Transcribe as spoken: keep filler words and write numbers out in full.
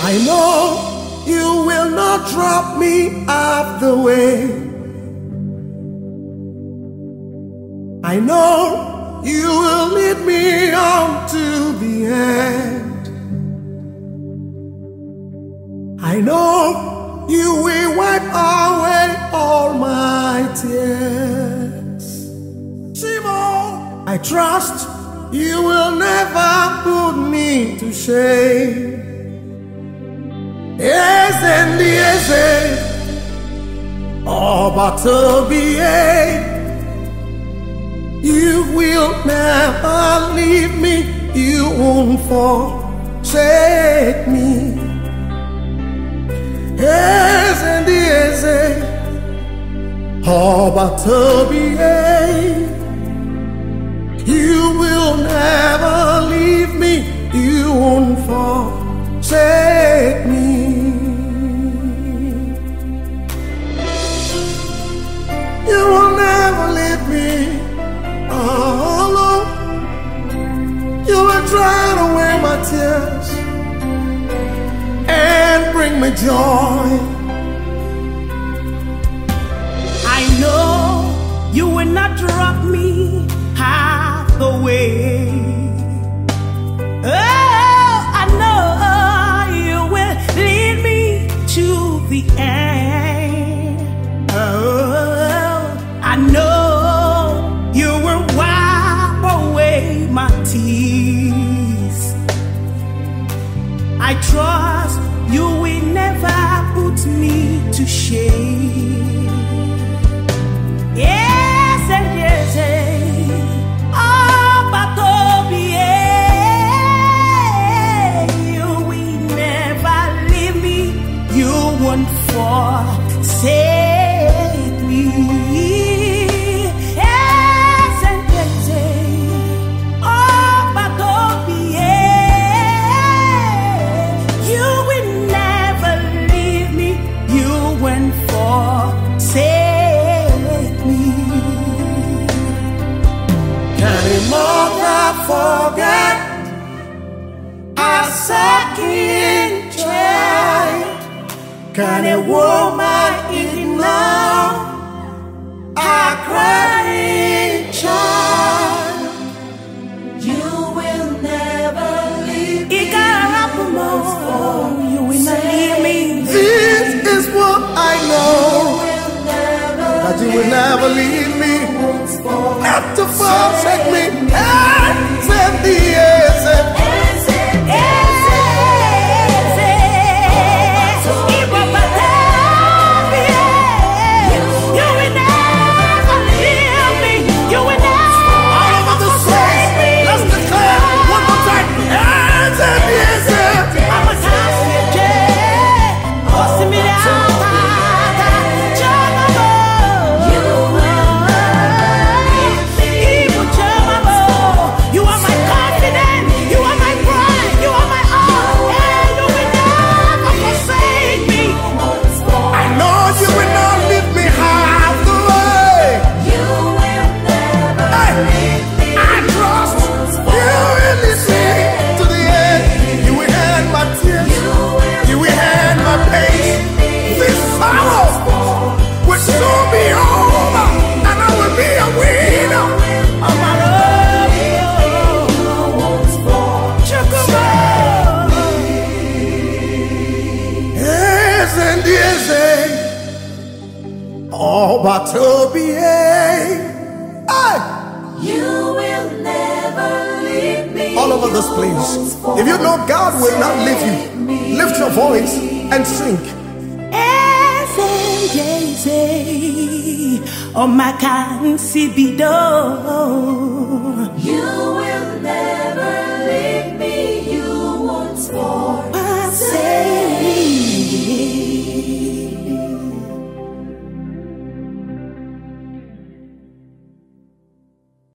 I know you will not drop me off the way. I know you will lead me on to the end. I know you will wipe away all my tears. Simon, I trust you will never put me to shame. Yes, and yes, oh, but to be a, you will never leave me, you won't forsake me. Yes, and yes, oh, but to be a, you will never leave me, you won't forsake me. You will never leave me alone. You will dry away my tears and bring me joy. I know you will not drop me half the way. Oh, I know you will lead me to the end. Oh, I know you will wipe away my tears. I trust you will never put me to shame. Yes, and yes, oh, but you will never leave me, you won't forsake me. Yes, and yes, oh, but you will never leave me, you won't forsake me. Can a mother forget a sucking child? Can a woman ignore a crying child? You will never leave me. It gotta happen more. You will not leave me. This is what I know, that you will never leave me, not to forsake me. And send the answer. Oh, but to be a, you will never leave me. all over this place. If you know God will not leave you, lift your voice and sing. Oh, my can see be done. You will